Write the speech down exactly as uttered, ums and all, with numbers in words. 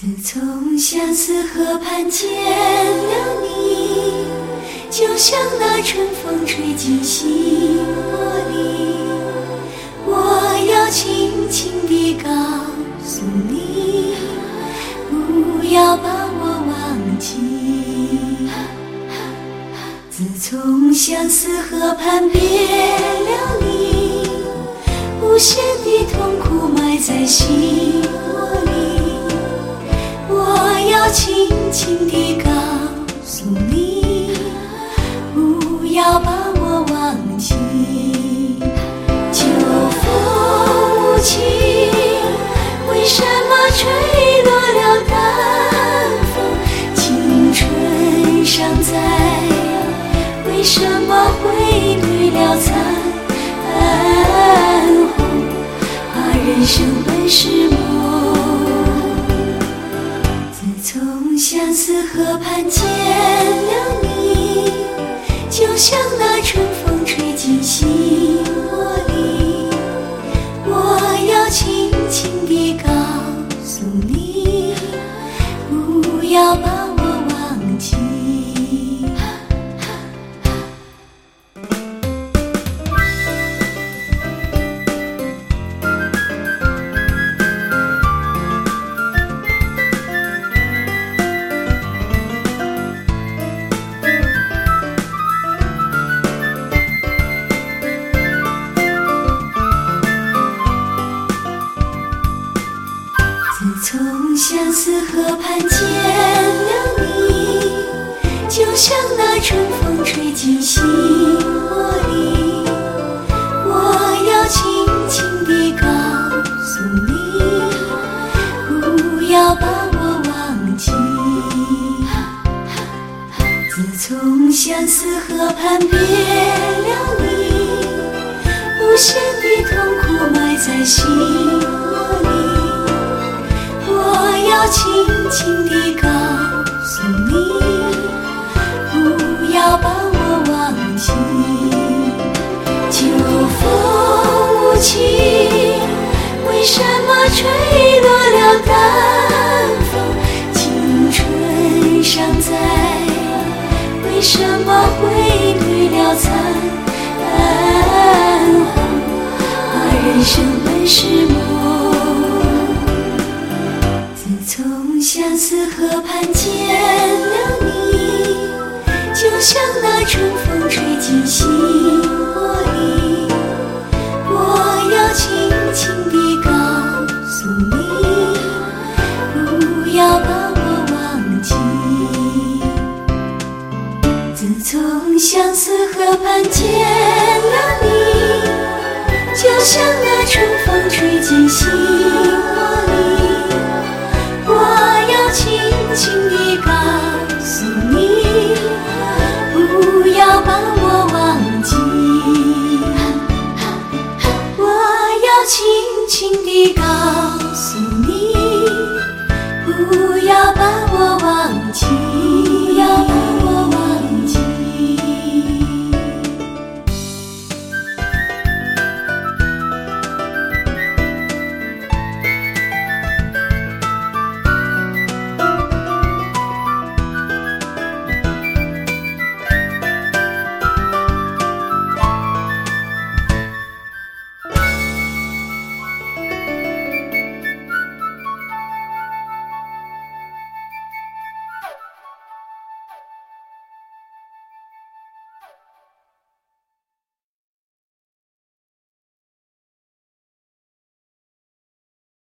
自从相思河畔见了你，就像那春风吹进心窝里。我要轻轻地告诉你，不要把我忘记。自从相思河畔别了你，无限的痛苦埋在心窝里。我要轻轻地告诉你，不要把我忘记。秋风无情，为什么吹落了淡风？青春尚在，为什么会绿了残红？啊，人生本是梦。自从相思河畔见了你，就像那春风吹进心窝里。我要轻轻地告诉你，不要把我忘记。自从相思河畔见了你，就像那春风吹进心窝里。我要轻轻地告诉你，不要把我忘记。自从相思河畔别了你，无限的痛苦埋在心窝里。我要轻轻地告诉你，不要把我忘记。秋风无情，为什么吹落了淡风？青春尚在，为什么会绿了残红？啊，人生本是梦。自从相思河畔见了你，就像那春风吹进心窝里。我要轻轻地告诉你，不要把我忘记。自从相思河畔见了你，就像那春风吹进心窝里。